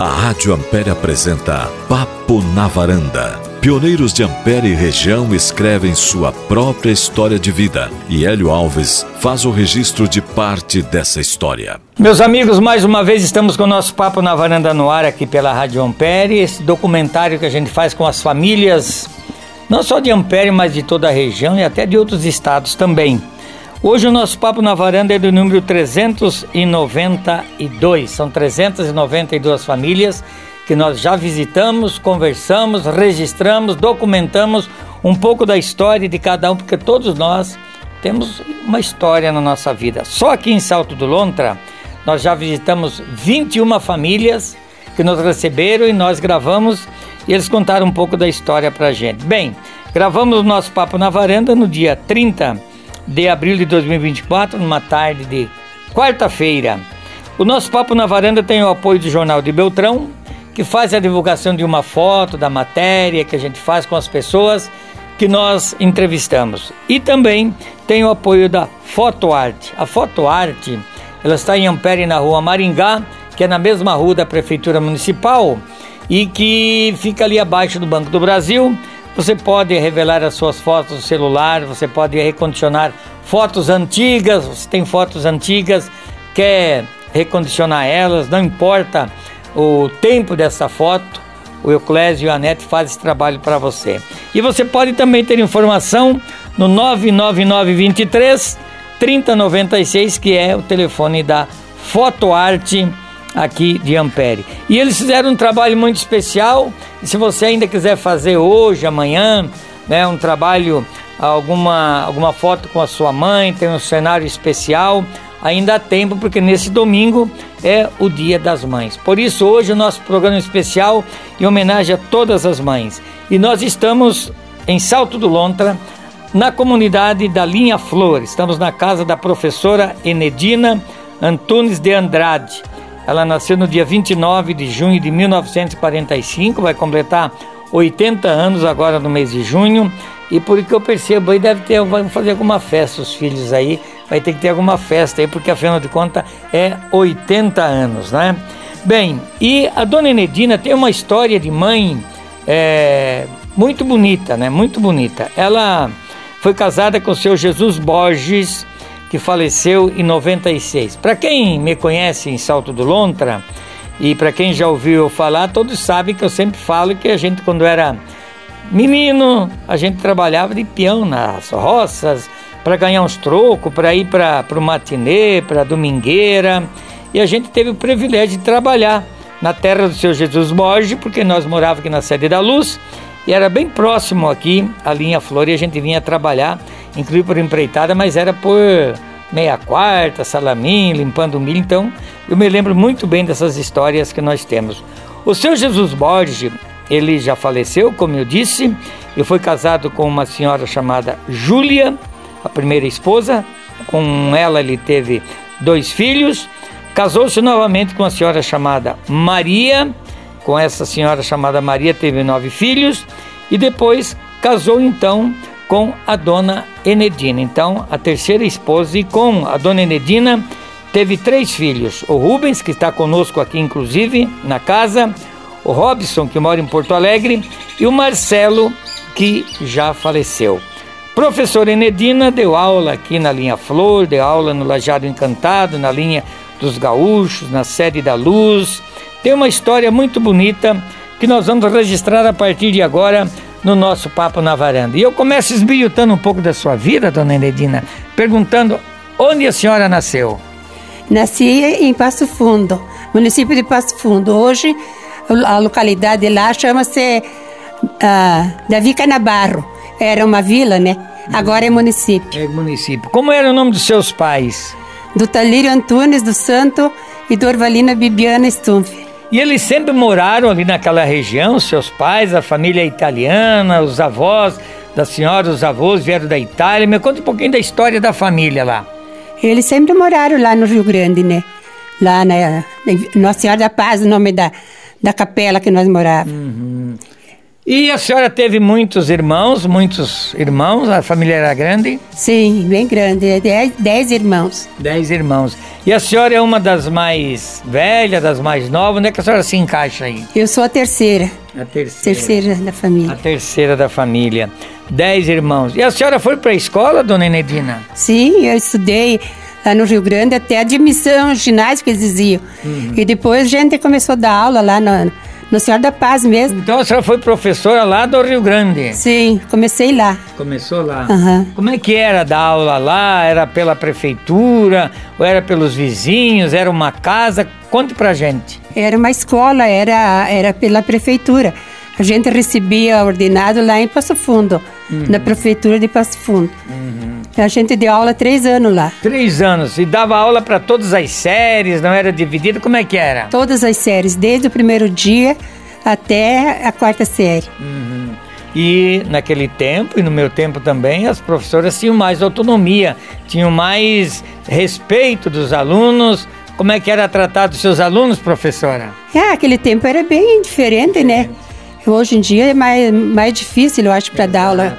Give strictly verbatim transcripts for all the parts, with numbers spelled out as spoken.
A Rádio Ampere apresenta Papo na Varanda. Pioneiros de Ampere e região escrevem sua própria história de vida e Hélio Alves faz o registro de parte dessa história. Meus amigos, mais uma vez estamos com o nosso Papo na Varanda no ar aqui pela Rádio Ampere, esse documentário que a gente faz com as famílias, não só de Ampere, mas de toda a região e até de outros estados também. Hoje o nosso Papo na Varanda é do número trezentos e noventa e dois, são trezentas e noventa e duas famílias que nós já visitamos, conversamos, registramos, documentamos um pouco da história de cada um, porque todos nós temos uma história na nossa vida. Só aqui em Salto do Lontra, nós já visitamos vinte e uma famílias que nos receberam e nós gravamos e eles contaram um pouco da história pra gente. Bem, gravamos o nosso Papo na Varanda no dia trinta de abril de dois mil e vinte e quatro, numa tarde de quarta-feira. O nosso Papo na Varanda tem o apoio do Jornal de Beltrão, que faz a divulgação de uma foto, da matéria que a gente faz com as pessoas que nós entrevistamos. E também tem o apoio da Fotoarte. A Fotoarte, ela está em Ampere, na rua Maringá, que é na mesma rua da Prefeitura Municipal e que fica ali abaixo do Banco do Brasil. Você pode revelar as suas fotos no celular, você pode recondicionar fotos antigas, você tem fotos antigas, quer recondicionar elas, não importa o tempo dessa foto, o Euclésio e a Anete fazem esse trabalho para você. E você pode também ter informação no nove nove nove, dois três, três zero nove seis, que é o telefone da Fotoarte aqui de Ampere. E eles fizeram um trabalho muito especial, e se você ainda quiser fazer hoje, amanhã, né, um trabalho, alguma, alguma foto com a sua mãe, tem um cenário especial, ainda há tempo, porque nesse domingo é o Dia das Mães. Por isso, hoje o nosso programa especial em homenagem a todas as mães. E nós estamos em Salto do Lontra, na comunidade da Linha Flor. Estamos na casa da professora Enedina Antunes de Andrade. Ela nasceu no dia vinte e nove de junho de mil novecentos e quarenta e cinco, vai completar oitenta anos agora no mês de junho, e por que eu percebo aí deve ter, vão fazer alguma festa os filhos aí, vai ter que ter alguma festa aí, porque afinal de contas é oitenta anos, né? Bem, e a dona Enedina tem uma história de mãe é, muito bonita, né? Muito bonita. Ela foi casada com o seu Jesus Borges, que faleceu em noventa e seis. Para quem me conhece em Salto do Lontra, e para quem já ouviu eu falar, todos sabem que eu sempre falo que a gente, quando era menino, a gente trabalhava de peão nas roças, para ganhar uns trocos, para ir para o matinê, para a domingueira, e a gente teve o privilégio de trabalhar na terra do seu Jesus Borges, porque nós morávamos aqui na Sede da Luz, e era bem próximo aqui, a Linha Flor, e a gente vinha trabalhar, inclusive por empreitada, mas era por meia quarta, salaminho, limpando o milho. Então eu me lembro muito bem dessas histórias que nós temos. O seu Jesus Borges, ele já faleceu, como eu disse, e foi casado com uma senhora chamada Júlia, a primeira esposa. Com ela ele teve dois filhos, casou-se novamente com uma senhora chamada Maria. Com essa senhora chamada Maria teve nove filhos, e depois casou então com a dona Enedina, então a terceira esposa, e com a dona Enedina teve três filhos: o Rubens, que está conosco aqui inclusive na casa, o Robson, que mora em Porto Alegre, e o Marcelo, que já faleceu. Professora Enedina deu aula aqui na Linha Flor, deu aula no Lajeado Encantado, na Linha dos Gaúchos, na Sede da Luz. Tem uma história muito bonita que nós vamos registrar a partir de agora no nosso Papo na Varanda. E eu começo esbilhotando um pouco da sua vida, dona Enedina, perguntando onde a senhora nasceu. Nasci em Passo Fundo, município de Passo Fundo. Hoje a localidade lá chama-se uh, Davi Canabarro. Era uma vila, né? Agora é município. É município. Como era o nome dos seus pais? Do Talírio Antunes do Santo e do Orvalina Bibiana Stumpf. E eles sempre moraram ali naquela região, seus pais, a família italiana, os avós da senhora, os avós vieram da Itália. Me conta um pouquinho da história da família lá. Eles sempre moraram lá no Rio Grande, né? Lá na Nossa Senhora da Paz, o nome da, da capela que nós morávamos. Uhum. E a senhora teve muitos irmãos, muitos irmãos? A família era grande? Sim, bem grande. Dez, dez irmãos. Dez irmãos. E a senhora é uma das mais velhas, das mais novas? Onde é que a senhora se encaixa aí? Eu sou a terceira. A terceira. Terceira da família. A terceira da família. Dez irmãos. E a senhora foi para a escola, dona Enedina? Sim, eu estudei lá no Rio Grande até admissão, ginásio que eles diziam. Uhum. E depois a gente começou a dar aula lá no, no Senhora da Paz mesmo. Então a senhora foi professora lá do Rio Grande? Sim, comecei lá. Começou lá? Uhum. Como é que era dar aula lá? Era pela prefeitura? Ou era pelos vizinhos? Era uma casa? Conte pra gente. Era uma escola, era, era pela prefeitura. A gente recebia ordenado lá em Passo Fundo, uhum. na prefeitura de Passo Fundo. Uhum. A gente deu aula três anos lá. Três anos. E dava aula para todas as séries, não era dividido? Como é que era? Todas as séries, desde o primeiro dia até a quarta série. Uhum. E naquele tempo, e no meu tempo também, as professoras tinham mais autonomia, tinham mais respeito dos alunos. Como é que era tratado os seus alunos, professora? É, aquele tempo era bem diferente, né? Hoje em dia é mais, mais difícil, eu acho, para dar aula.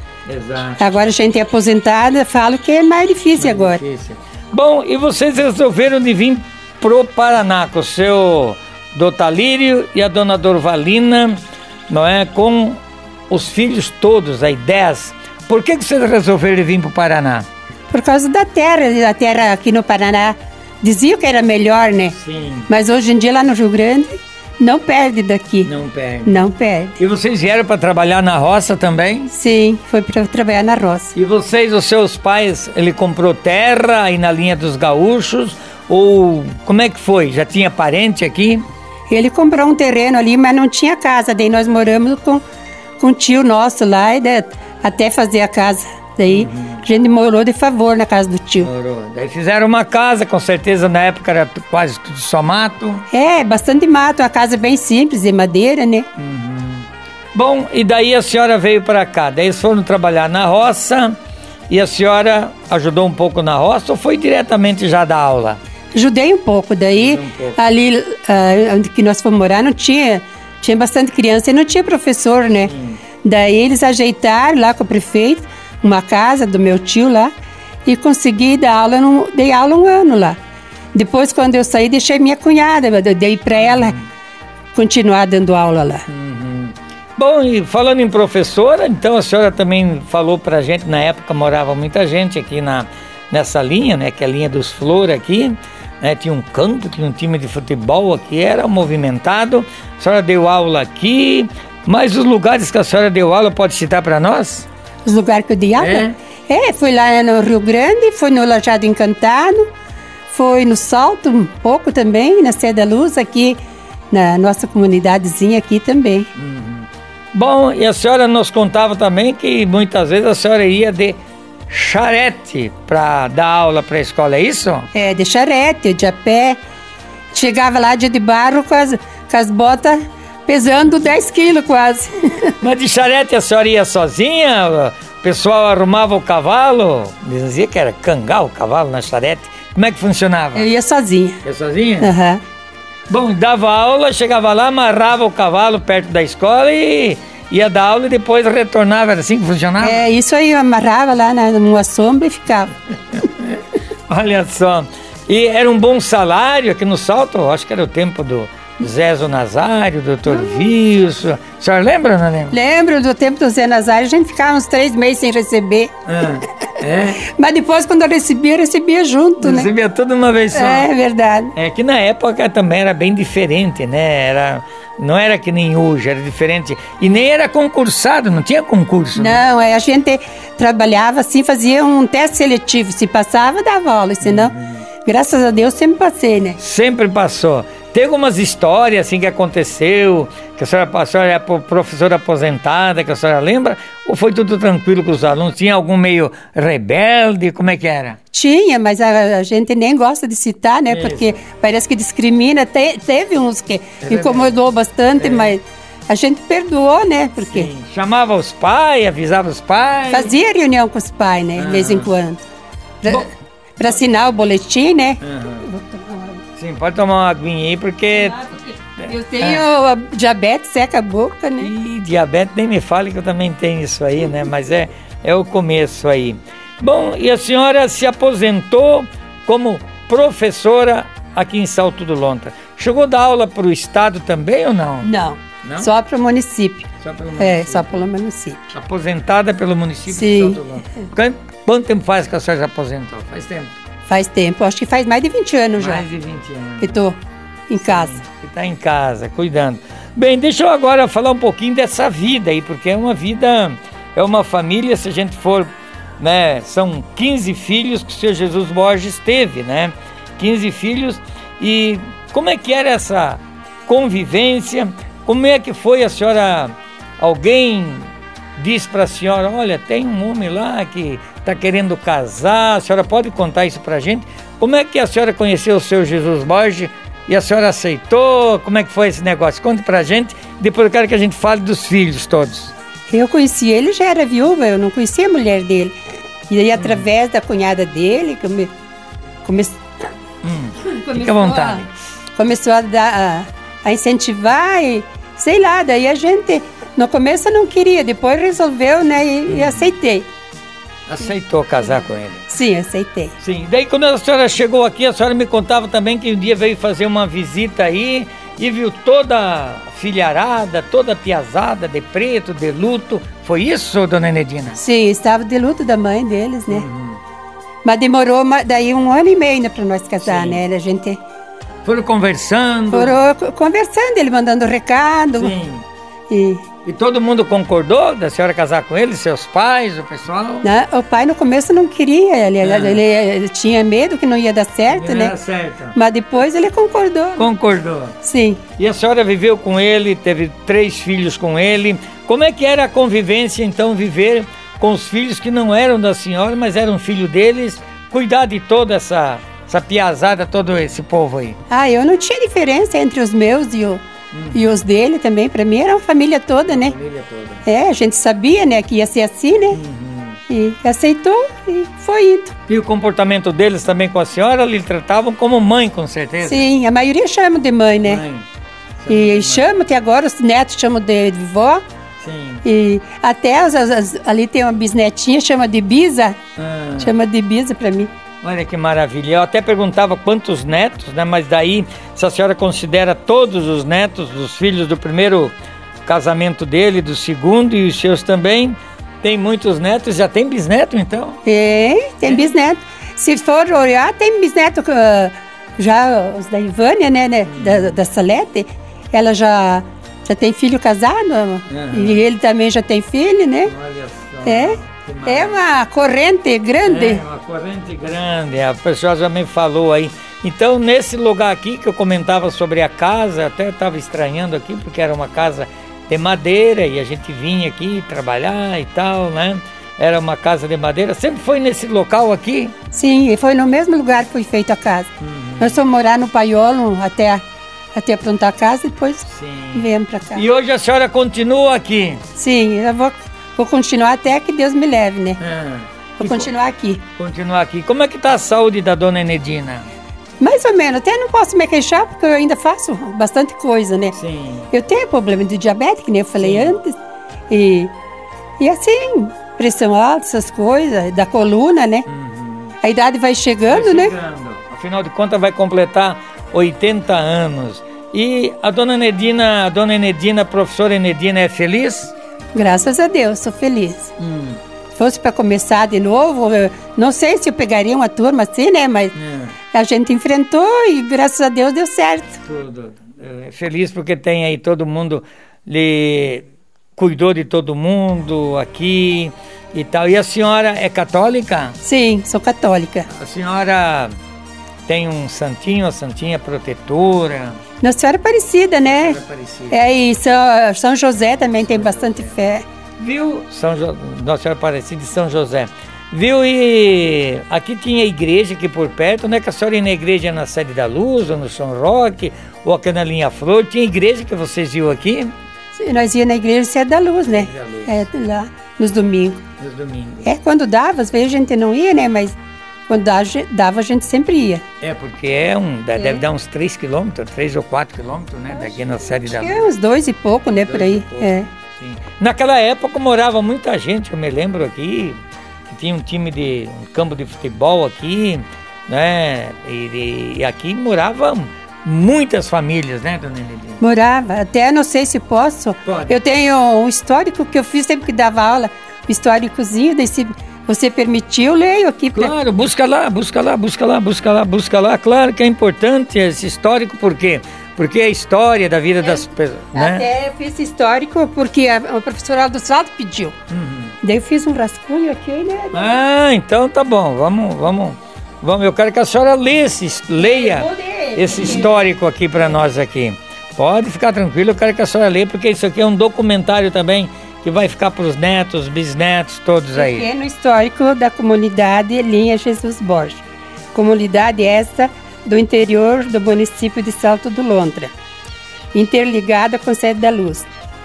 Exato. Agora a gente é aposentada, falo que é mais difícil mais agora. Difícil. Bom, e vocês resolveram de vir pro Paraná com o seu Dotalírio e a dona Dorvalina, não é? Com os filhos todos, aí dez. Por que, que vocês resolveram vir pro Paraná? Por causa da terra, a terra aqui no Paraná. Diziam que era melhor, né? Sim. Mas hoje em dia lá no Rio Grande não perde daqui. Não perde. Não perde. E vocês vieram para trabalhar na roça também? Sim, foi para trabalhar na roça. E vocês, os seus pais, ele comprou terra aí na linha dos gaúchos? Ou como é que foi? Já tinha parente aqui? Ele comprou um terreno ali, mas não tinha casa. Daí nós moramos com, com um tio nosso lá, e daí, até fazer a casa. Daí uhum. a gente morou de favor na casa do tio. Morou. Daí fizeram uma casa, com certeza na época era quase tudo só mato. É, bastante mato, uma casa bem simples, de madeira, né? Uhum. Bom, e daí a senhora veio para cá, daí eles foram trabalhar na roça e a senhora ajudou um pouco na roça ou foi diretamente já dar aula? Ajudei um pouco, daí um pouco. Ali uh, onde que nós fomos morar não tinha, tinha bastante criança e não tinha professor, né? Hum. Daí eles ajeitaram lá com o prefeito uma casa do meu tio lá e consegui dar aula, no, dei aula um ano lá. Depois, quando eu saí, deixei minha cunhada, eu dei para ela uhum. continuar dando aula lá. Uhum. Bom, e falando em professora, então a senhora também falou pra gente, na época morava muita gente aqui na, nessa linha, né, que é a linha dos Flores aqui, né, tinha um campo, tinha um time de futebol aqui, era movimentado, a senhora deu aula aqui, mas os lugares que a senhora deu aula, pode citar para nós? Os lugares que eu dei aula? É? é, foi lá no Rio Grande, foi no Lajeado Encantado, foi no Salto um pouco também, na Sé da Luz, aqui na nossa comunidadezinha aqui também. Uhum. Bom, e a senhora nos contava também que muitas vezes a senhora ia de charrete para dar aula para a escola, é isso? É, de charrete, de a pé. Chegava lá dia de barro com as, com as botas pesando dez quilos quase. Mas de charrete a senhora ia sozinha? O pessoal arrumava o cavalo? Dizia que era cangar o cavalo na charrete. Como é que funcionava? Eu ia sozinha. Ia sozinha? Aham. Uhum. Bom, dava aula, chegava lá, amarrava o cavalo perto da escola e ia dar aula e depois retornava. Era assim que funcionava? É, isso aí, eu amarrava lá na, numa sombra e ficava. Olha só. E era um bom salário aqui no Salto? Acho que era o tempo do Zézo Nazário, doutor Wilson. A senhora lembra, não lembra? Lembro do tempo do Zé Nazário, a gente ficava uns três meses sem receber. Ah, é? Mas depois, quando eu recebia, eu recebia junto, recebia né? Recebia tudo uma vez só. É, verdade. É que na época também era bem diferente, né? Era, não era que nem hoje, era diferente. E nem era concursado, não tinha concurso. Não, né? A gente trabalhava assim, fazia um teste seletivo. Se passava, dava aula, senão, uhum. graças a Deus, sempre passei, né? Sempre passou. Tem algumas histórias assim que aconteceu, que a senhora, a senhora é professora aposentada, que a senhora lembra? Ou foi tudo tranquilo com os alunos? Tinha algum meio rebelde? Como é que era? Tinha, mas a, a gente nem gosta de citar, né? Isso. Porque parece que discrimina. Te, teve uns que é incomodou bastante, é. Mas a gente perdoou, né? Porque sim. Chamava os pais, avisava os pais. Fazia reunião com os pais, né? Ah. De vez em quando. Para assinar o boletim, né? Uhum. Sim, pode tomar uma aguinha aí, porque Eu tenho ah. diabetes, seca a boca, né? E diabetes, nem me fale que eu também tenho isso aí, né? Mas é, é o começo aí. Bom, e a senhora se aposentou como professora aqui em Salto do Lontra. Chegou a dar aula para o estado também ou não? Não, não? Só para o município. Só pelo município. É, só pelo município. Aposentada pelo município Sim. de Salto do Lontra. Quanto, quanto tempo faz que a senhora se aposentou? Faz tempo? Faz tempo, acho que faz mais de vinte anos já. Mais de vinte anos. Que estou em casa. Sim, que está em casa, cuidando. Bem, deixa eu agora falar um pouquinho dessa vida aí, porque é uma vida, é uma família, se a gente for, né, são quinze filhos que o senhor Jesus Borges teve, né? quinze filhos, e como é que era essa convivência? Como é que foi a senhora, alguém disse para a senhora, olha, tem um homem lá que está querendo casar, a senhora pode contar isso para a gente? Como é que a senhora conheceu o seu Jesus Borges e a senhora aceitou? Como é que foi esse negócio? Conte para a gente, depois eu quero que a gente fale dos filhos todos. Eu conheci ele, já era viúva, eu não conhecia a mulher dele. E aí, hum. através da cunhada dele, que eu me, come, hum. Fica à vontade. A, começou a, dar, a, a incentivar e, sei lá, daí a gente, no começo eu não queria, depois resolveu, né, e, hum. e aceitei. Aceitou casar com ele? Sim, aceitei. Sim, daí quando a senhora chegou aqui, a senhora me contava também que um dia veio fazer uma visita aí e viu toda a filharada, toda a piazada de preto, de luto. Foi isso, dona Enedina? Sim, estava de luto da mãe deles, né? Uhum. Mas demorou daí um ano e meio ainda para nós casar, Sim. né? A gente... Foram conversando? Foram conversando, ele mandando recado. Sim. E... E todo mundo concordou da senhora casar com ele, seus pais, o pessoal? Não, o pai no começo não queria, ele, ah. ele, ele tinha medo que não ia dar certo, não né? Ia dar certo. Mas depois ele concordou. Concordou? Sim. E a senhora viveu com ele, teve três filhos com ele. Como é que era a convivência, então, viver com os filhos que não eram da senhora, mas eram filho deles, cuidar de toda essa, essa piazada, todo esse povo aí? Ah, eu não tinha diferença entre os meus e o... Hum. E os dele também, pra mim era uma família toda, né? Família toda. É, a gente sabia, né, que ia ser assim, né? Uhum. E aceitou e foi indo. E o comportamento deles também com a senhora, lhe tratavam como mãe, com certeza? Sim, a maioria chama de mãe, né? Mãe. E chama, até agora os netos chamam de, de vó. Sim. E até as, as, ali tem uma bisnetinha, chama de bisa. Ah. Chama de bisa pra mim. Olha que maravilha. Eu até perguntava quantos netos, né? Mas daí, se a senhora considera todos os netos dos filhos do primeiro casamento dele, do segundo e os seus também, tem muitos netos, já tem bisneto então? Tem, tem é. bisneto. Se for olhar, tem bisneto, uh, já os da Ivânia, né, né hum. da, da Salete, ela já, já tem filho casado, uhum. e ele também já tem filho, né? Olha só. É. É uma corrente grande. É uma corrente grande, a pessoa já me falou aí. Então, nesse lugar aqui que eu comentava sobre a casa, até estava estranhando aqui, porque era uma casa de madeira e a gente vinha aqui trabalhar e tal, né? Era uma casa de madeira. Sempre foi nesse local aqui? Sim, foi no mesmo lugar que foi feita a casa. Uhum. Nós fomos morar no Paiolo até, até aprontar a casa e depois Sim. viemos para cá. E hoje a senhora continua aqui? Sim, eu vou... Vou continuar até que Deus me leve, né? Ah, Vou continuar aqui. Continuar aqui. Como é que tá a saúde da dona Enedina? Mais ou menos. Até não posso me queixar, porque eu ainda faço bastante coisa, né? Sim. Eu tenho problema de diabetes, que nem eu falei Sim. antes. E, e assim, pressão alta, essas coisas, da coluna, né? Uhum. A idade vai chegando, vai né? chegando. Afinal de contas, vai completar oitenta anos. E a dona Enedina, a dona Enedina, a professora Enedina, é feliz? Graças a Deus, sou feliz. Hum. Se fosse para começar de novo, eu não sei se eu pegaria uma turma assim, né? Mas é. a gente enfrentou e graças a Deus deu certo. Tudo. É feliz porque tem aí todo mundo, lhe cuidou de todo mundo aqui e tal. E a senhora é católica? Sim, sou católica. A senhora tem um santinho, a santinha protetora? Nossa Senhora Aparecida, né? Nossa Senhora Aparecida. É, e São, São José também tem bastante fé. Viu? São jo... Nossa Senhora Aparecida de São José. Viu? E aqui tinha igreja aqui por perto, né? Que a senhora ia na igreja na Sede da Luz, ou no São Roque, ou aqui na Linha Flor. Tinha igreja que vocês viram aqui? Sim, nós íamos na igreja Sede da Luz, né? Da Luz. É, lá, nos domingos. Nos domingos. É, quando dava, às vezes a gente não ia, né? Mas Quando dava, a gente sempre ia. É, porque é um, deve é. dar uns três quilômetros, três ou quatro quilômetros, né? Daqui na sede da... É uns dois e pouco, né, dois por aí. É. Sim. Naquela época morava muita gente, eu me lembro aqui, que tinha um time de, um campo de futebol aqui, né? E, e aqui moravam muitas famílias, né, dona Enedina? Morava, até não sei se posso. Pode. Eu tenho um histórico que eu fiz sempre que dava aula, um históricozinho, daí se você permitiu, eu leio aqui. Pra... Claro, busca lá, busca lá, busca lá, busca lá, busca lá. Claro que é importante esse histórico, por quê? Porque é a história da vida é, das pessoas, né? Até eu fiz histórico porque a, a professora do lado pediu. Uhum. Daí eu fiz um rascunho aqui, né? Ah, então tá bom, vamos, vamos, vamos. Eu quero que a senhora leia esse, leia esse histórico aqui para nós aqui. Pode ficar tranquilo, eu quero que a senhora leia, porque isso aqui é um documentário também que vai ficar para os netos, bisnetos, todos aí. Pequeno histórico da comunidade Linha Jesus Borges. Comunidade essa do interior do município de Salto do Lontra, interligada com Sede da Luz.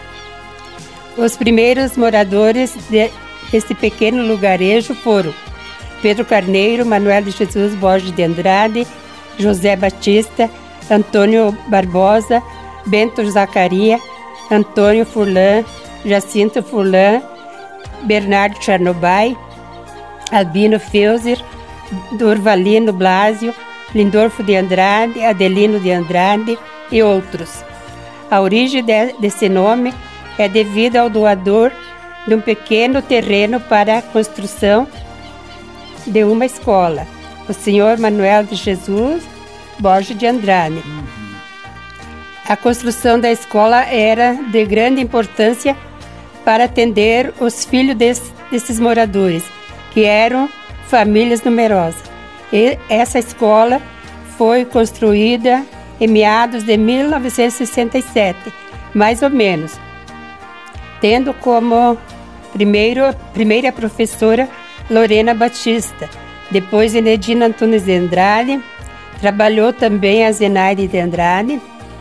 Os primeiros moradores de, desse pequeno lugarejo foram Pedro Carneiro, Manuel de Jesus Borges de Andrade, José Batista, Antônio Barbosa, Bento Zacaria, Antônio Furlan, Jacinto Furlan, Bernardo Charnobai, Albino Feuser, Durvalino Blasio, Lindorfo de Andrade, Adelino de Andrade e outros. A origem de, desse nome é devida ao doador de um pequeno terreno para a construção de uma escola, o senhor Manuel de Jesus Borges de Andrade. Uhum. A construção da escola era de grande importância para atender os filhos des, desses moradores, que eram famílias numerosas. E essa escola foi construída em meados de mil novecentos e sessenta e sete, mais ou menos, tendo como primeiro, primeira professora Lorena Batista, depois Enedina Antunes de Andrade, trabalhou também a Zenaide de Andrade.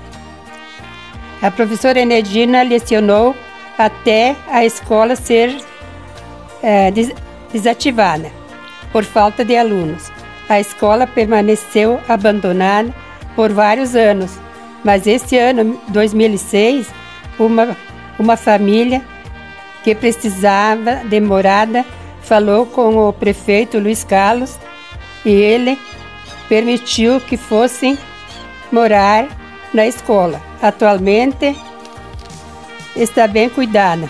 A professora Enedina lecionou até a escola ser é, des, desativada por falta de alunos. A escola permaneceu abandonada por vários anos, mas esse ano, dois mil e seis, uma, uma família que precisava de morada falou com o prefeito Luiz Carlos e ele permitiu que fossem morar na escola. Atualmente está bem cuidada,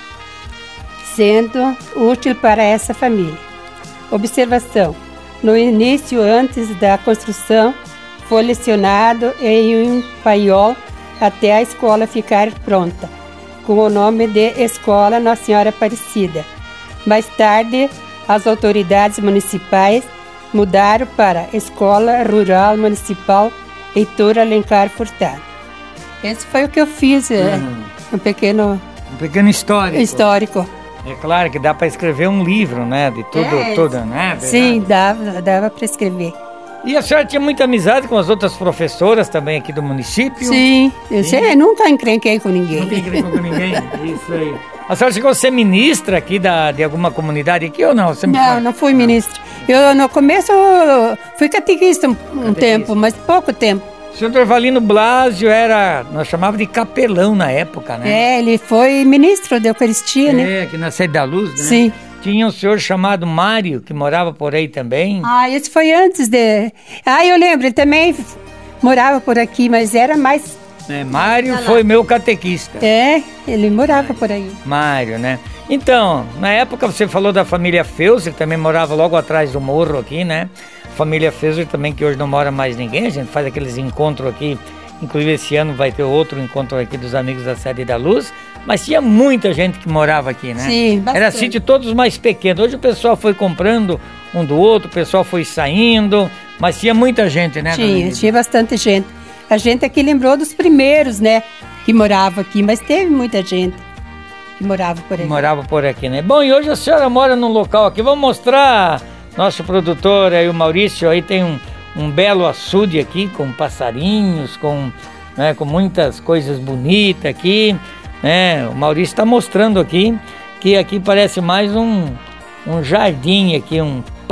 sendo útil para essa família. Observação: no início, antes da construção, foi lecionado em um paiol até a escola ficar pronta, com o nome de Escola Nossa Senhora Aparecida. Mais tarde, as autoridades municipais mudaram para Escola Rural Municipal Heitor Alencar Furtado. Esse foi o que eu fiz, uhum. um pequeno... Um pequeno histórico. Histórico. É claro que dá para escrever um livro, né? De tudo, é, tudo, né? Sim, dava, dava para escrever. E a senhora tinha muita amizade com as outras professoras também aqui do município? Sim, eu sei, nunca encrenquei com ninguém. Nunca encrenquei com ninguém? Isso aí. A senhora chegou a ser ministra aqui da, de alguma comunidade aqui ou não? Você não, fala? Não fui ministra. Eu, no começo, fui catequista um, catequista. um tempo, mas pouco tempo. O senhor Durvalino Blasio era, nós chamávamos de capelão na época, né? É, ele foi ministro da Eucaristia, é, né? É, aqui na Sede da Luz, né? Sim. Tinha um senhor chamado Mário, que morava por aí também. Ah, esse foi antes de... Ah, eu lembro, ele também morava por aqui, mas era mais... É, Mário foi meu catequista. É, ele morava por aí. Mário, né? Então, na época você falou da família Feuser, que também morava logo atrás do morro aqui, né? Família Feuser também, que hoje não mora mais ninguém, a gente faz aqueles encontros aqui, inclusive esse ano vai ter outro encontro aqui dos amigos da Sede da Luz, mas tinha muita gente que morava aqui, né? Sim, bastante. Era sítio todos mais pequenos, hoje o pessoal foi comprando um do outro, o pessoal foi saindo, mas tinha muita gente, né? Tinha, tinha bastante gente. A gente aqui lembrou dos primeiros, né, que morava aqui, mas teve muita gente que morava por aqui. Morava por aqui, né? Bom, e hoje a senhora mora num local aqui, vamos mostrar... Nosso produtor aí, o Maurício, aí tem um, um belo açude aqui, com passarinhos, com, né, com muitas coisas bonitas aqui, né? O Maurício está mostrando aqui, que aqui parece mais um, um jardim aqui, um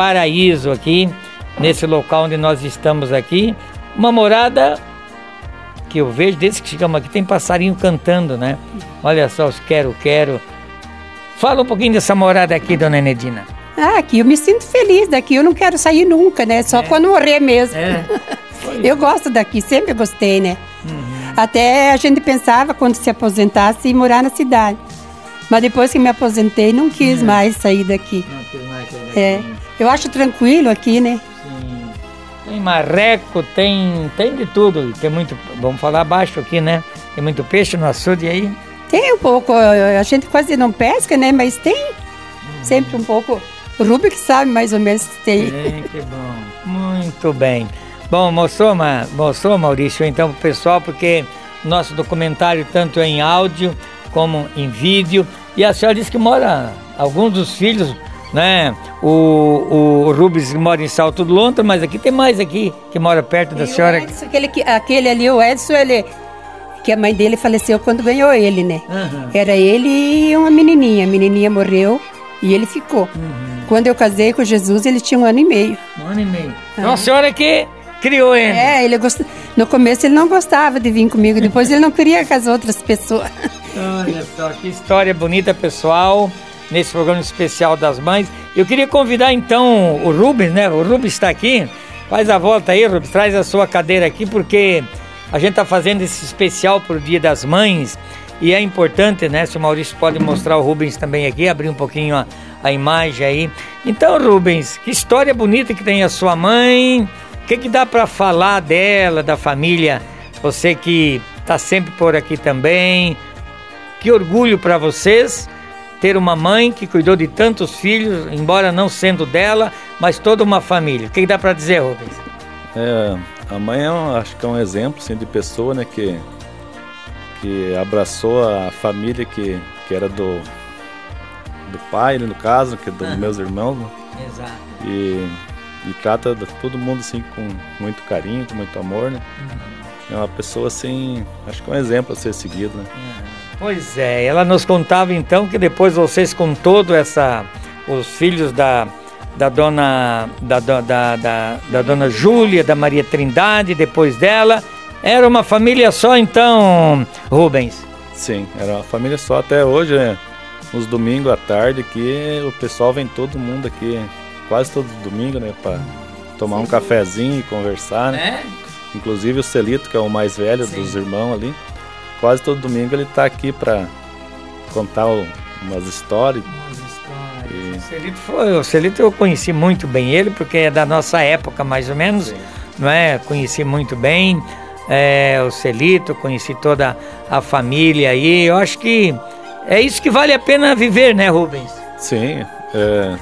paraíso aqui, nesse local onde nós estamos aqui. Uma morada que eu vejo, desde que chegamos aqui, tem passarinho cantando, né? Olha só os quero-quero. Fala um pouquinho dessa morada aqui, dona Enedina. Ah, aqui eu me sinto feliz, daqui eu não quero sair nunca, né? Só é. quando morrer mesmo. É. Eu gosto daqui, sempre gostei, né? Uhum. Até a gente pensava, quando se aposentasse, em morar na cidade. Mas depois que me aposentei, não quis uhum. mais sair daqui. Não quis mais sair daqui. É. Eu acho tranquilo aqui, né? Sim. Tem marreco, tem, tem de tudo. Tem muito, vamos falar baixo aqui, né? Tem muito peixe no açude aí? Tem um pouco, a gente quase não pesca, né? Mas tem uhum. sempre um pouco. O Rubem que sabe mais ou menos se tem. Sim, que bom. Muito bem. Bom, mostrou, mostrou Maurício, então, para o pessoal, porque nosso documentário tanto é em áudio como em vídeo. E a senhora disse que mora, alguns dos filhos, né? O, o Rubens mora em Salto do Lontra, mas aqui tem mais aqui, que mora perto da senhora. Edson, aquele, aquele ali, o Edson, ele, que a mãe dele faleceu quando ganhou ele, né? Uhum. Era ele e uma menininha. A menininha morreu e ele ficou. Uhum. Quando eu casei com Jesus, ele tinha um ano e meio. Um ano e meio. Então a senhora que criou ele. É, ele gost... no começo ele não gostava de vir comigo, depois ele não queria com as outras pessoas. Olha só, que história bonita, pessoal, nesse programa especial das mães. Eu queria convidar então o Rubens, né? O Rubens está aqui. Faz a volta aí, Rubens, traz a sua cadeira aqui, porque a gente está fazendo esse especial para o Dia das Mães. E é importante, né? Se o Maurício pode mostrar o Rubens também aqui, abrir um pouquinho a, a imagem aí. Então, Rubens, que história bonita que tem a sua mãe. O que, que dá para falar dela, da família? Você que está sempre por aqui também. Que orgulho para vocês ter uma mãe que cuidou de tantos filhos, embora não sendo dela, mas toda uma família. O que, que dá para dizer, Rubens? É, a mãe é um, acho que é um exemplo assim, de pessoa, né, que, que abraçou a família que, que era do, do pai, né, no caso, que é dos ah, meus irmãos. Né? Exato. E, e trata de todo mundo assim, com muito carinho, com muito amor. Né? Uhum. É uma pessoa assim, acho que é um exemplo a ser seguido. Né? Uhum. Pois é, ela nos contava então que depois vocês com todo essa, os filhos da, da dona da, da, da, da dona Júlia, da Maria Trindade, depois dela, era uma família só então, Rubens? Sim, era uma família só até hoje, né? Nos domingos à tarde aqui, o pessoal vem todo mundo aqui, quase todo domingo, né, para tomar um cafezinho e conversar, né? É? Inclusive o Celito, que é o mais velho Sim. dos irmãos ali. Quase todo domingo ele está aqui para contar o, umas histórias. Umas histórias. E... O Celito foi, o Celito eu conheci muito bem ele, porque é da nossa época mais ou menos, Sim. não é? Conheci muito bem é, o Celito, conheci toda a família aí. Eu acho que é isso que vale a pena viver, né, Rubens? Sim, é,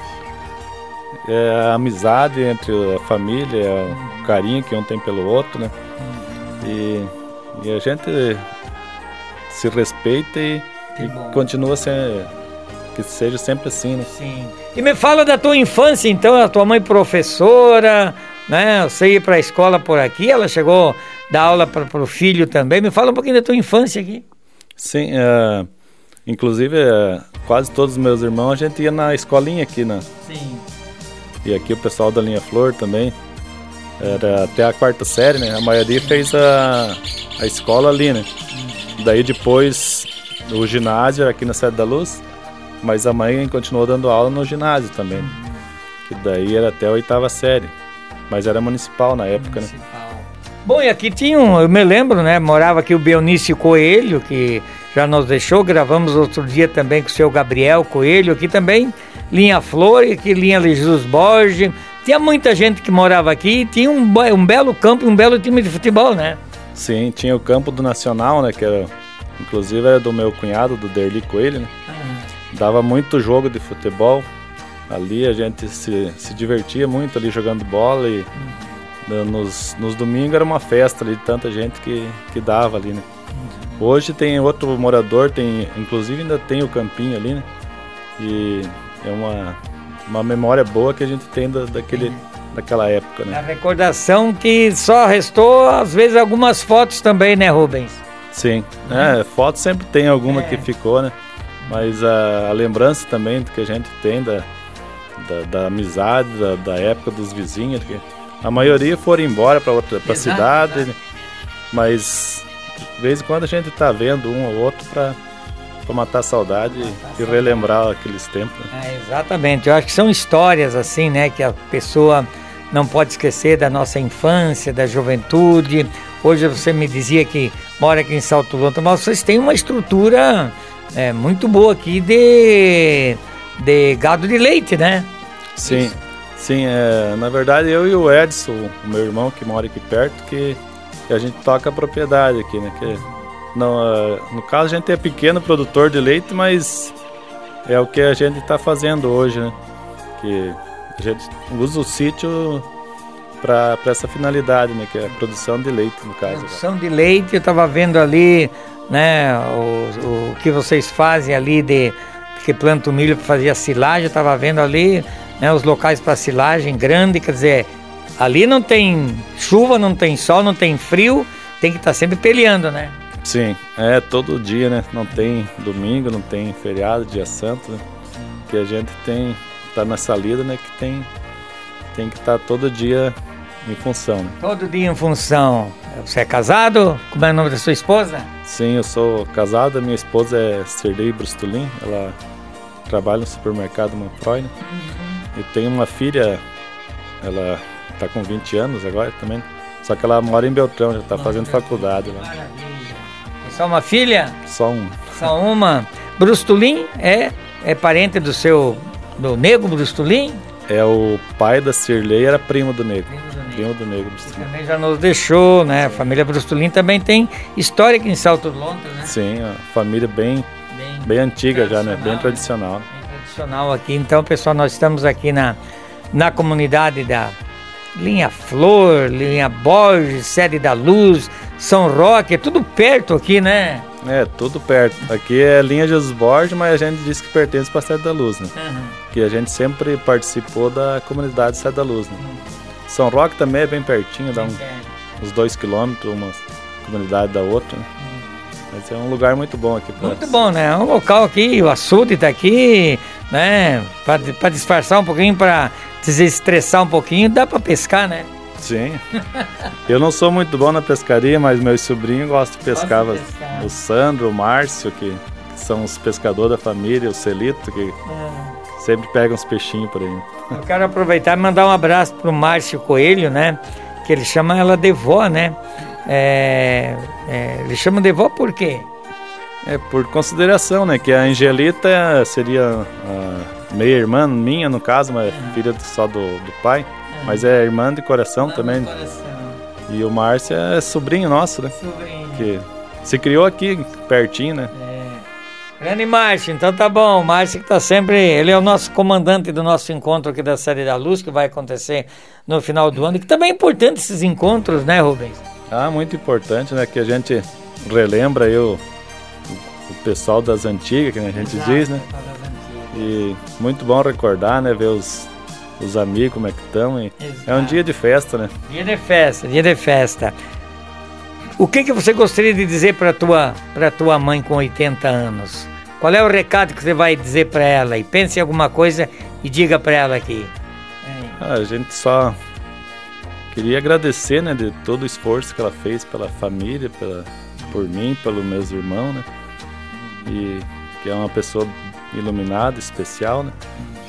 é a amizade entre a família, é o carinho que um tem pelo outro, né? E, e a gente se respeita e, e continua sendo, que seja sempre assim, né? Sim. E me fala da tua infância, então, a tua mãe professora, né? Você ia para a escola por aqui, ela chegou a dar aula para o filho também. Me fala um pouquinho da tua infância aqui. Sim, uh, inclusive uh, quase todos os meus irmãos a gente ia na escolinha aqui, né? Sim. E aqui o pessoal da Linha Flor também. Era até a quarta série, né? A maioria fez a, a escola ali, né? Daí depois o ginásio aqui na Sede da Luz, mas a mãe continuou dando aula no ginásio também, que daí era até a oitava série, mas era municipal na época, municipal. Né? Bom, e aqui tinha um, eu me lembro, né, morava aqui o Beonício Coelho, que já nos deixou, gravamos outro dia também com o seu Gabriel Coelho, aqui também, Linha Flor, aqui Linha Jesus Borges, tinha muita gente que morava aqui, tinha um, um belo campo e um belo time de futebol, né? Sim, tinha o campo do Nacional, né, que era, inclusive era do meu cunhado, do Derli Coelho, né? Uhum. Dava muito jogo de futebol, ali a gente se, se divertia muito ali jogando bola e uhum. nos, nos domingos era uma festa ali, tanta gente que, que dava ali, né? Uhum. Hoje tem outro morador, tem, inclusive ainda tem o campinho ali, né? E é uma, uma memória boa que a gente tem da, daquele... Uhum. daquela época, né? A recordação que só restou, às vezes, algumas fotos também, né, Rubens? Sim, uhum. é, fotos sempre tem alguma é. que ficou, né? Mas a, a lembrança também que a gente tem da, da, da amizade, da, da época dos vizinhos. Que a maioria foram embora para outra pra cidade, exato. Mas de vez em quando a gente está vendo um ou outro para matar a saudade matar e, e relembrar aqueles tempos. É, exatamente, eu acho que são histórias assim, né, que a pessoa não pode esquecer da nossa infância, da juventude. Hoje você me dizia que mora aqui em Salto Lontra, mas vocês têm uma estrutura é, muito boa aqui de, de gado de leite, né? Sim, Isso. sim. É, na verdade, eu e o Edson, o meu irmão que mora aqui perto, que, que a gente toca a propriedade aqui, né? Que, não, no caso, a gente é pequeno produtor de leite, mas é o que a gente está fazendo hoje, né? Que a gente usa o sítio para essa finalidade, né? Que é a produção de leite, no caso. Produção de leite, eu estava vendo ali, né? O, o que vocês fazem ali de que planta o milho para fazer a silagem, eu estava vendo ali, né? Os locais para silagem grande, quer dizer, ali não tem chuva, não tem sol, não tem frio, tem que estar tá sempre peleando, né? Sim, é todo dia, né? Não tem domingo, não tem feriado, dia santo, né? Que a gente tem tá nessa lida, né, que tem tem que estar tá todo dia em função, né? Todo dia em função. Você é casado? Como é o nome da sua esposa? Sim, eu sou casado, minha esposa é Sirlei Brustolin, ela trabalha no supermercado Manfroy, né? Uhum. E tem uma filha, ela tá com vinte anos agora também, só que ela mora em Beltrão, já tá mora fazendo faculdade lá. Maravilha. É só uma filha? Só uma. Só uma. Brustolin é, é parente do seu do Nego Brustolin? É, o pai da Sirlei era primo do Nego. Primo do Nego. Primo do Nego Brustolin. Também já nos deixou, né? A família Brustolin também tem história aqui em Salto Lontra, né? Sim, a família bem, bem, bem antiga já, né? Bem tradicional. Né? Bem tradicional aqui. Então, pessoal, nós estamos aqui na, na comunidade da Linha Flor, Linha Borges, Sede da Luz, São Roque, é tudo perto aqui, né? É, tudo perto. Aqui é Linha Jesus Borges, mas a gente diz que pertence para a Sede da Luz, né? Uhum. Que a gente sempre participou da comunidade Sede da Luz, né? Uhum. São Roque também é bem pertinho, dá um, uns dois quilômetros, uma comunidade da outra, né? Uhum. Mas é um lugar muito bom aqui. Pra muito bom, né? É um local aqui, o açude tá aqui, né? Para disfarçar um pouquinho, para desestressar um pouquinho, dá para pescar, né? Sim. Eu não sou muito bom na pescaria, mas meus sobrinhos gostam de pescar. De pescar. O Sandro, o Márcio, que, que são os pescadores da família, o Celito, que é. sempre pegam uns peixinhos por aí. Eu quero aproveitar e mandar um abraço pro Márcio Coelho, né? Que ele chama ela de vó, né? É, é, ele chama de vó por quê? É por consideração, né? Que a Angelita seria a meia-irmã minha, no caso, mas é filha só do, do pai. Mas é irmã de coração irmã também. De coração. E o Márcio é sobrinho nosso, né? Sobrinho. Que se criou aqui, pertinho, né? É. Grande Márcio, então tá bom. O Márcio que tá sempre... Ele é o nosso comandante do nosso encontro aqui da Sede da Luz, que vai acontecer no final do ano. E que também é importante esses encontros, né, Rubens? Ah, muito importante, né? Que a gente relembra aí o, o pessoal das antigas, que a gente Exato, diz, né? E muito bom recordar, né? Ver os... os amigos, como é que estão. É um dia de festa, né? Dia de festa, dia de festa. O que que você gostaria de dizer para tua para tua mãe com oitenta anos? Qual é o recado que você vai dizer para ela? E pense em alguma coisa e diga para ela aqui. Ah, a gente só queria agradecer, né, de todo o esforço que ela fez pela família, pela, por mim, pelos meus irmãos, né? E que é uma pessoa iluminada, especial, né?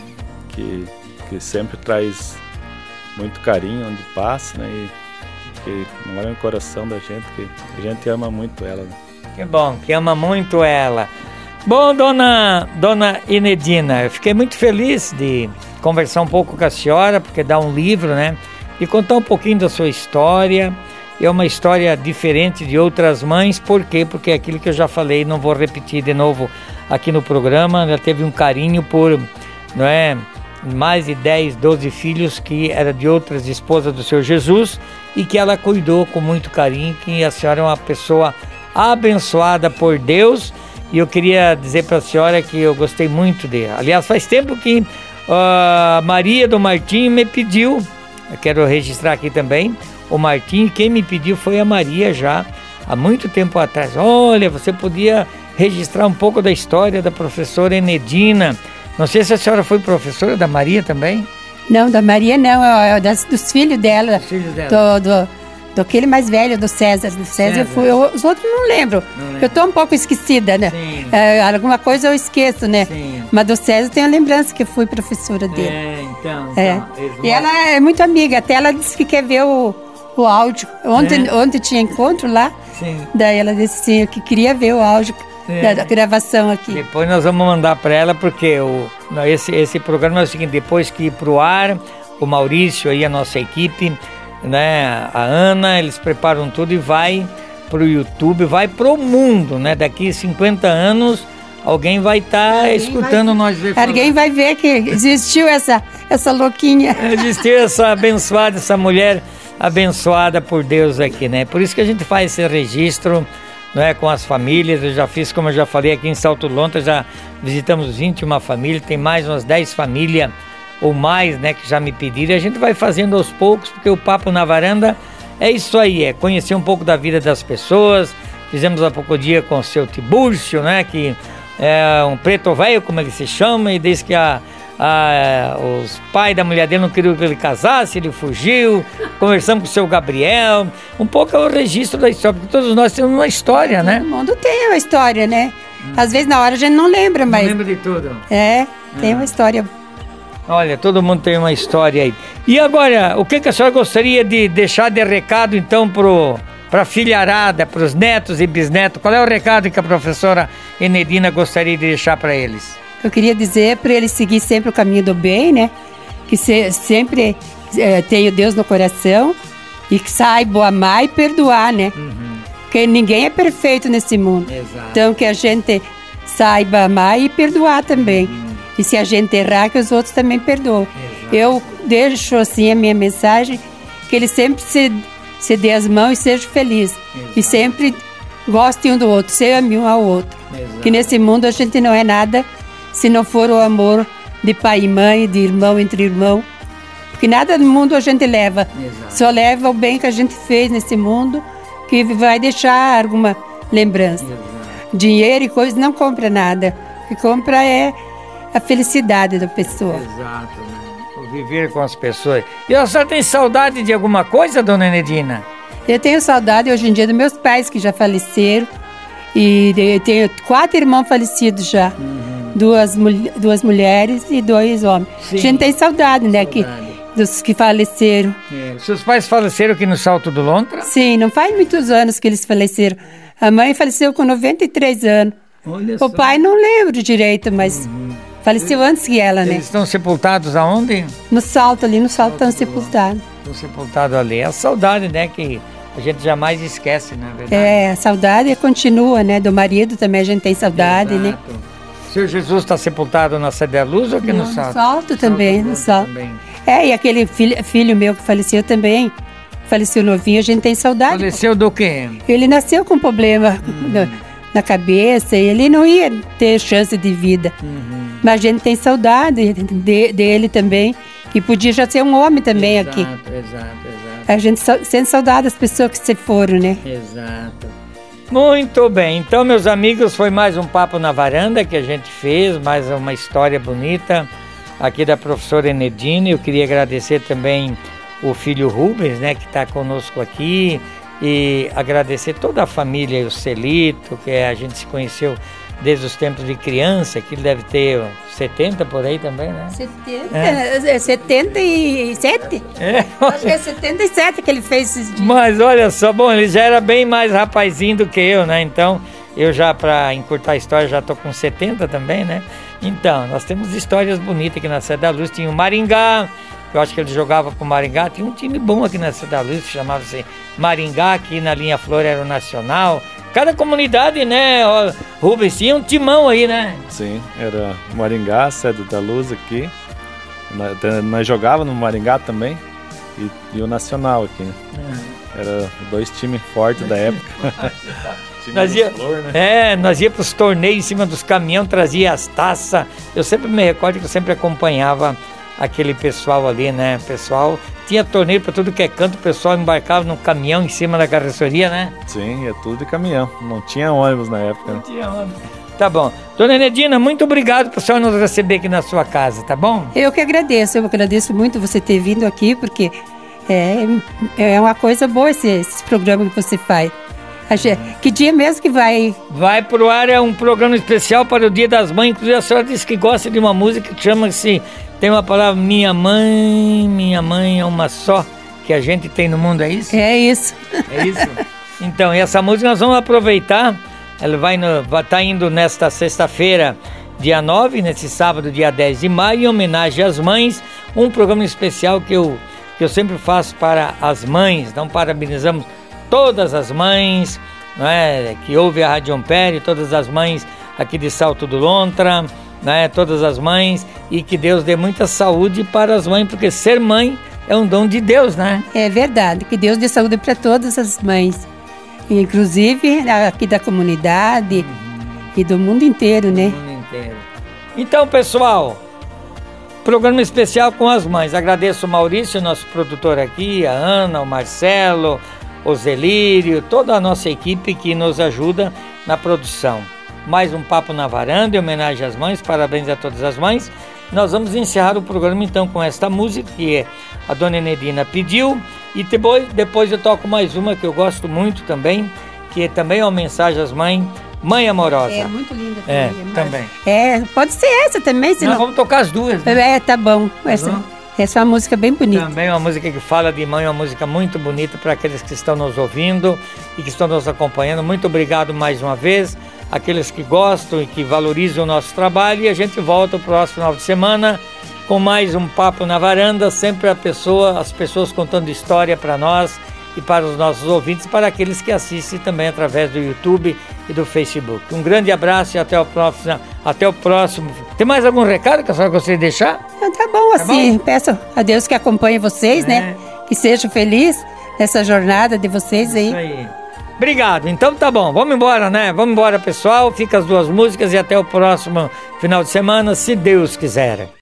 Que que sempre traz muito carinho onde passa, né? E que mora no coração da gente, que a gente ama muito ela, né? Que bom, que ama muito ela. Bom, dona, dona Enedina, eu fiquei muito feliz de conversar um pouco com a senhora, porque dá um livro, né? E contar um pouquinho da sua história. É uma história diferente de outras mães, por quê? Porque é aquilo que eu já falei, não vou repetir de novo aqui no programa. Ela teve um carinho por, não é... mais de dez, doze filhos que era de outras esposas do Senhor Jesus e que ela cuidou com muito carinho, que a senhora é uma pessoa abençoada por Deus. E eu queria dizer para a senhora que eu gostei muito dele. Aliás, faz tempo que a uh, Maria do Martim me pediu, eu quero registrar aqui também, o Martim, quem me pediu foi a Maria já, há muito tempo atrás. Olha, você podia registrar um pouco da história da professora Enedina, Não sei se a senhora foi professora da Maria também. Não, da Maria não, é das, dos filhos dela. Dos filhos dela. Do, do, do aquele mais velho, do César. Do César, César. Eu fui, eu, os outros não lembro. não lembro. Eu tô um pouco esquecida, né? É, alguma coisa eu esqueço, né? Sim. Mas do César tem a lembrança que eu fui professora dele. É, então. É. então e ela é muito amiga, até ela disse que quer ver o, o áudio. Ontem, é. ontem tinha encontro lá. Sim. Daí ela disse assim, que queria ver o áudio é. da, da gravação aqui. Depois nós vamos mandar para ela, porque o, esse, esse programa é o seguinte, depois que ir pro ar, o Maurício aí, a nossa equipe, né, a Ana, eles preparam tudo e vai pro YouTube, vai pro mundo, né? Daqui a cinquenta anos, alguém vai estar tá escutando vai, nós ver. Alguém vai ver que existiu essa, essa louquinha. Existiu essa abençoada, essa mulher abençoada por Deus aqui, né? Por isso que a gente faz esse registro, né, com as famílias. Eu já fiz, como eu já falei, aqui em Salto Lontra, já visitamos vinte e uma famílias, tem mais umas dez famílias ou mais, né, que já me pediram. A gente vai fazendo aos poucos, porque o Papo na Varanda é isso aí, é conhecer um pouco da vida das pessoas. Fizemos há pouco dia com o seu Tibúrcio, né, que é um preto velho, como ele se chama, e desde que a, a, os pais da mulher dele não queriam que ele casasse, ele fugiu. Conversamos com o seu Gabriel, um pouco é o registro da história, porque todos nós temos uma história, né? Todo mundo tem uma história, né? Hum. Às vezes na hora a gente não lembra, mas... Não lembra de tudo. É, tem hum. uma história. Olha, todo mundo tem uma história aí. E agora, o que, que a senhora gostaria de deixar de recado, então, pro... para a filharada, para os netos e bisnetos? Qual é o recado que a professora Enedina gostaria de deixar para eles? Eu queria dizer para eles seguir sempre o caminho do bem, né? Que se, sempre é, tenham Deus no coração e que saibam amar e perdoar, né? Uhum. Porque ninguém é perfeito nesse mundo. Exato. Então que a gente saiba amar e perdoar também. Uhum. E se a gente errar, que os outros também perdoam. Exato. Eu deixo assim a minha mensagem, que eles sempre se... se dê as mãos e seja feliz. Exato. E sempre gostem um do outro, se ame um ao outro. Exato. Que nesse mundo a gente não é nada se não for o amor de pai e mãe, de irmão entre irmão. Porque nada no mundo a gente leva. Exato. Só leva o bem que a gente fez nesse mundo, que vai deixar alguma lembrança. Exato. Dinheiro e coisas não compra nada. O que compra é a felicidade da pessoa. Exato, né? Viver com as pessoas. E a senhora tem saudade de alguma coisa, dona Enedina? Eu tenho saudade hoje em dia dos meus pais que já faleceram. E eu tenho quatro irmãos falecidos já. Uhum. Duas, duas mulheres e dois homens. Sim. A gente tem saudade, né? Saudade. Que, dos que faleceram. É. Seus pais faleceram aqui no Salto do Lontra? Sim, não faz muitos anos que eles faleceram. A mãe faleceu com noventa e três anos. Olha o só. pai não lembro direito, mas... Uhum. Faleceu antes que ela, né? Eles estão sepultados aonde? No Salto, ali no Salto estão sepultados. Estão sepultados ali. É a saudade, né, que a gente jamais esquece, na verdade. É, a saudade continua, né? Do marido também a gente tem saudade, Exato. né? O Senhor Jesus está sepultado na Sede da Luz ou aqui Não, no Salto? No Salto também, no Salto. Também. É, e aquele filho, filho meu que faleceu também, faleceu novinho, a gente tem saudade. Faleceu do quê? Ele nasceu com problema hum. na, na cabeça e ele não ia ter chance de vida. Uhum. Mas a gente tem saudade de, dele também, que podia já ser um homem também exato, aqui. Exato, exato. A gente sente saudade das pessoas que se foram, né? Exato. Muito bem. Então, meus amigos, foi mais um Papo na Varanda que a gente fez, mais uma história bonita aqui da professora Enedina. Eu queria agradecer também o filho Rubens, né, que está conosco aqui, e agradecer toda a família, o Celito, que a gente se conheceu desde os tempos de criança, que ele deve ter setenta por aí também, né? setenta, é. setenta e sete? É. Acho que é setenta e sete que ele fez esses dias. Mas olha só, bom, ele já era bem mais rapazinho do que eu, né? Então, eu já, para encurtar a história, já tô com setenta também, né? Então, nós temos histórias bonitas aqui na Sede da Luz. Tinha o Maringá, eu acho que ele jogava pro Maringá. Tinha um time bom aqui na Sede da Luz, que chamava-se Maringá, aqui na linha Flor era o Nacional. Cada comunidade, né, Rubens, tinha um timão aí, né? Sim, era Maringá, Sede da Luz aqui. Nós jogávamos no Maringá também e, e o Nacional aqui, né? Uhum. Era dois times fortes da época. Nós ia, flor, né? É, nós ia para os torneios em cima dos caminhões, trazia as taças. Eu sempre me recordo que eu sempre acompanhava aquele pessoal ali, né? Pessoal, tinha torneio para tudo que é canto, o pessoal embarcava num caminhão em cima da carroceria, né? Sim, é tudo de caminhão. Não tinha ônibus na época. Não tinha ônibus. tá bom. Dona Enedina, muito obrigado por senhora nos receber aqui na sua casa, tá bom? Eu que agradeço, eu agradeço muito você ter vindo aqui, porque é, é uma coisa boa esse, esse programa que você faz. Que dia mesmo que vai? Vai pro ar, é um programa especial para o Dia das Mães. Inclusive a senhora disse que gosta de uma música que chama-se, tem uma palavra, minha mãe, minha mãe é uma só que a gente tem no mundo, é isso? É isso. É isso? Então, essa música nós vamos aproveitar, ela vai estar vai tá indo nesta sexta-feira, dia nove, nesse sábado, dia dez de maio, em homenagem às mães, um programa especial que eu, que eu sempre faço para as mães. Então parabenizamos todas as mães, não é, que ouvem a Rádio Ampere, todas as mães aqui de Salto do Lontra, né, todas as mães, e que Deus dê muita saúde para as mães, porque ser mãe é um dom de Deus, né? É verdade, que Deus dê saúde para todas as mães, inclusive aqui da comunidade uhum. e do mundo inteiro, né? Do mundo inteiro. Então, pessoal, programa especial com as mães. Agradeço o Maurício, nosso produtor aqui, a Ana, o Marcelo, o Zelírio, toda a nossa equipe que nos ajuda na produção. Mais um Papo na Varanda em homenagem às mães, parabéns a todas as mães. Nós vamos encerrar o programa então com esta música que a Dona Enedina pediu, e depois, depois eu toco mais uma que eu gosto muito também, que é também uma mensagem às mães, Mãe Amorosa. É muito linda também. É, mas... também. É, pode ser essa também, senão... Nós vamos tocar as duas, né? É, tá bom. Essa... Uhum. Essa é uma música bem bonita. Também uma música que fala de mãe, uma música muito bonita para aqueles que estão nos ouvindo e que estão nos acompanhando. Muito obrigado mais uma vez, aqueles que gostam e que valorizam o nosso trabalho. E a gente volta no próximo final de semana com mais um Papo na Varanda, sempre a pessoa, as pessoas contando história para nós e para os nossos ouvintes, para aqueles que assistem também através do YouTube e do Facebook. Um grande abraço e até o próximo. Até o próximo. Tem mais algum recado que a senhora gostaria de deixar? Tá bom, assim, tá bom? Peço a Deus que acompanhe vocês, é. né? Que sejam felizes nessa jornada de vocês aí. Isso aí. Obrigado. Então tá bom, vamos embora, né? Vamos embora, pessoal. Fica as duas músicas e até o próximo final de semana, se Deus quiser.